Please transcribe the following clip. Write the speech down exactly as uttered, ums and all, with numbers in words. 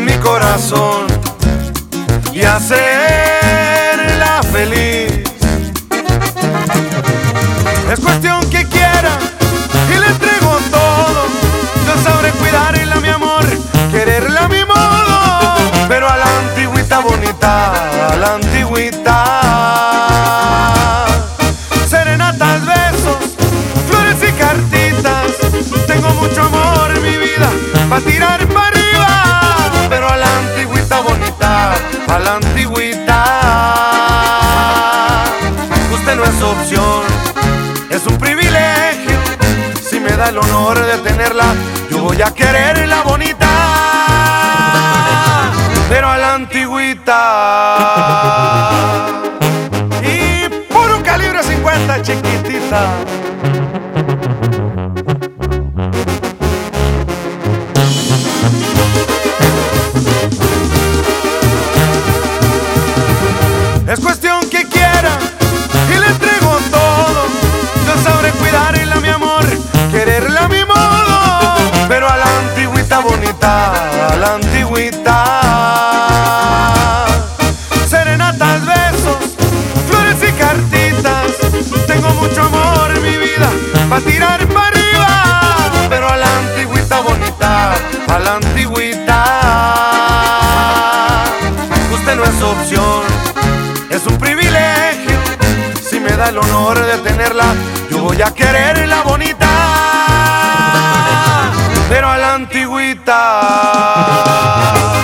mi corazón y hacerla feliz. Es cuestión que quiera y le entrego todo. Yo sabré cuidarla, mi amor, quererla a mi modo, pero a la antigüita bonita, a la antigüita. Serenatas, besos, flores y cartitas. Tengo mucho amor en mi vida pa' tirar para arriba, pero a la antigüita bonita, a la antigüita. Usted no es opción, es un privilegio. Si me da el honor de tenerla, yo voy a quererla bonita, pero a la antigüita. Y puro calibre cincuenta, chiquitita. Es cuestión que quiera y le entrego todo. Yo sabré cuidarla, mi amor, quererla a mi modo, pero a la antigüita bonita, a la antigüita. Serenatas, besos, flores y cartitas. Tengo mucho amor en mi vida pa' tirar para arriba, pero a la antigüita bonita, a la antigüita. Usted no es opción, es un privilegio. Si me da el honor de tenerla, yo voy a quererla bonita, pero a la antigüita.